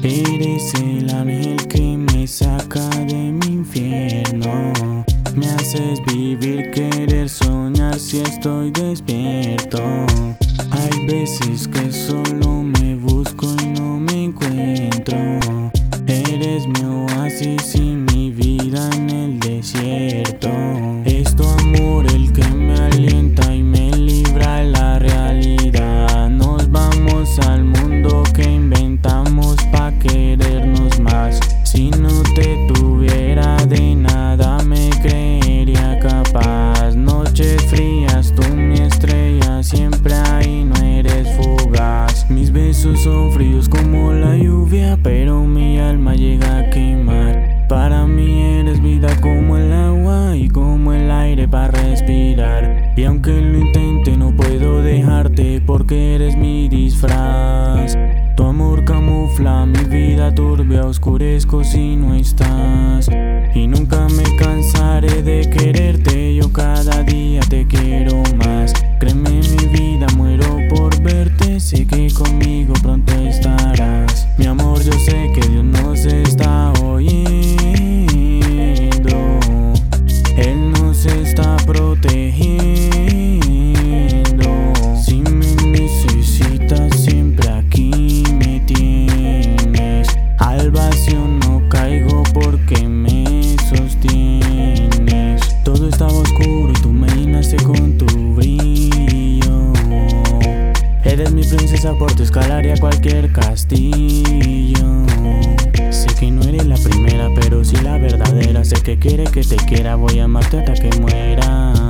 Eres el ángel que me saca de mi infierno. Me haces vivir, querer soñar si estoy despierto. Hay veces que solo me busco y no me encuentro. Eres mi oasis y mi vida en el desierto. Es tu amor el que me alienta y me libra de la realidad. Nos vamos al mundo que inventamos pa' querernos más. Si no te tuviera de nada me creería capaz. Noches frías, tú mi estrella, siempre ahí, no eres fugaz. Mis besos son fríos como la lluvia, pero mi alma llega a quemar. Para mí eres vida como el agua y como el aire para respirar. Y aunque lo intente no puedo dejarte porque eres mi disfraz. Tu amor camufla mi vida turbia, oscurezco si no estás. Y nunca me cansaré de quererte, yo cada día te quiero más. Créeme mi vida, muero por verte, sé que conmigo pronto estarás. Mi amor, yo sé que Dios nos está oyendo, Él nos está protegiendo. Si me necesitas siempre aquí me tienes. Al vacío no caigo porque me sostienes. Todo estaba oscuro y tú me llenaste con tu brillo. Eres mi princesa, por ti escalaría cualquier castillo. Sé que no eres la primera, pero sí la verdadera. Sé que quiere que te quiera, voy a amarte hasta que muera.